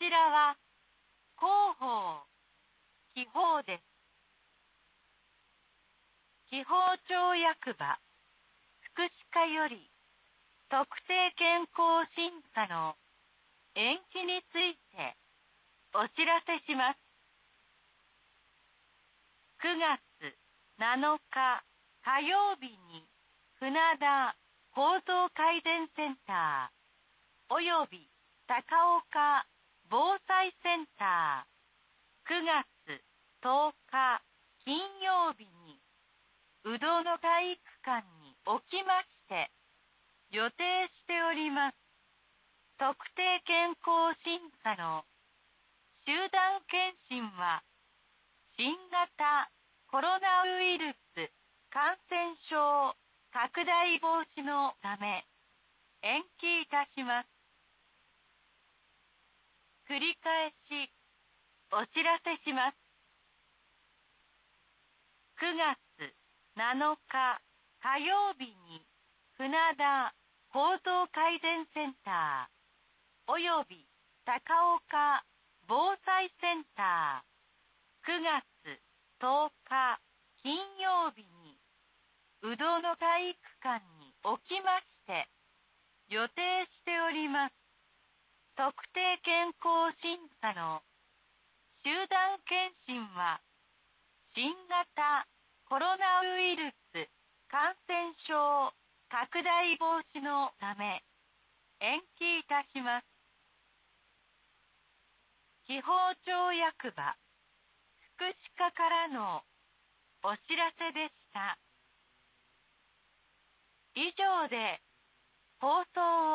ちらは広報、記法です。記法庁役場、福祉課より特定健康審査の延期についてお知らせします。9月7日火曜日に船田構造改善センターおよび高岡防災センター9月10日金曜日に宇土の体育館におきまして予定しております特定健康審査の集団検診は新型コロナウイルス感染症拡大防止のため延期いたします。繰り返しお知らせします。9月7日火曜日に船田構造改善センターおよび高岡防災センター9月10日金曜日に宇土の体育館におきまして予定しております特定健康審査の集団検診は新型コロナウイルス感染症拡大防止のため延期いたします。記法庁役場福祉課からのお知らせでした。以上で放送を